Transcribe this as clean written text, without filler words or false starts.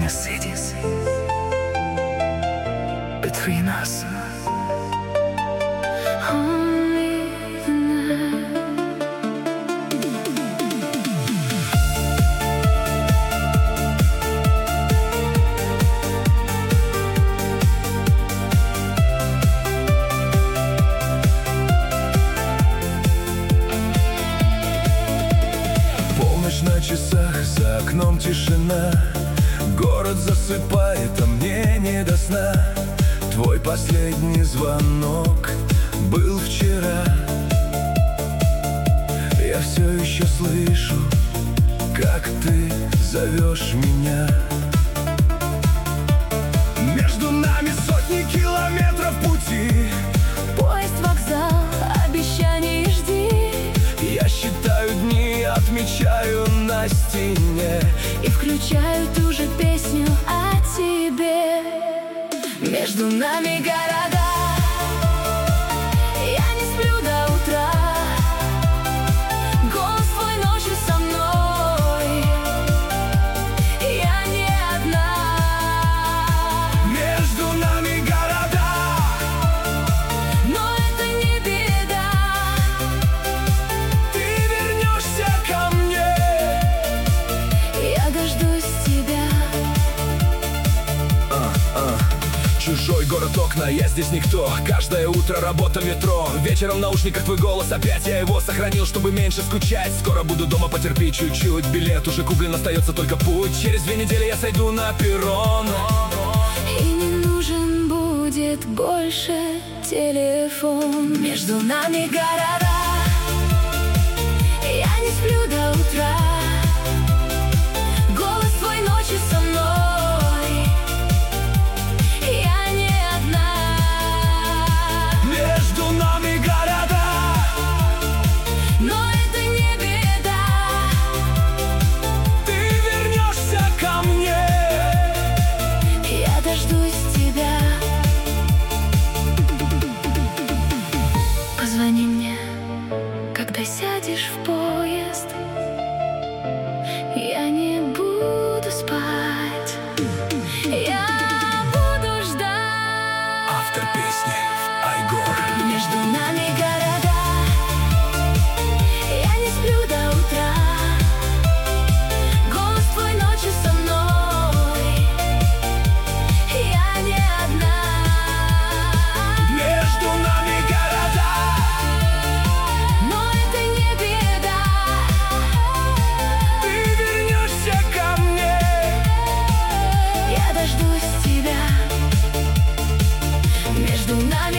many cities between us. Only the night. Полночь на часах, за окном тишина. Город засыпает, а мне не до сна. Твой последний звонок был вчера. Я все еще слышу, как ты зовешь меня. Между нами сотни километров пути. Поезд, вокзал, обещаний жди. Я считаю дни, отмечаю на стене И включаю ту же песню о тебе. Между нами города, я не сплю до утра. Голос твой ночью со мной, я не одна. Между нами города, но это не беда. ты вернешься ко мне. Я дождусь тебя. Чужой город, окна, я здесь никто. Каждое утро работа, метро. Вечером в наушниках твой голос опять. Я его сохранил, чтобы меньше скучать. Скоро буду дома, потерпи чуть-чуть. Билет уже куплен, остается только путь. Через 2 недели я сойду на перрон. И не нужен будет больше телефон. Между нами города, я не сплю до утра. Голос твой ночью со мной, я не одна. Между нами города, Но это не беда. ты вернешься ко мне. Я дождусь тебя. Позвони мне, когда сядешь в поезд. Я не буду спать, я буду ждать. Автор песни Айгор. Между нами города, я не сплю до утра. Голос твой ночью со мной, я не одна. Между нами города, Но это не беда. ты вернешься ко мне. Я дождусь тебя. Между нами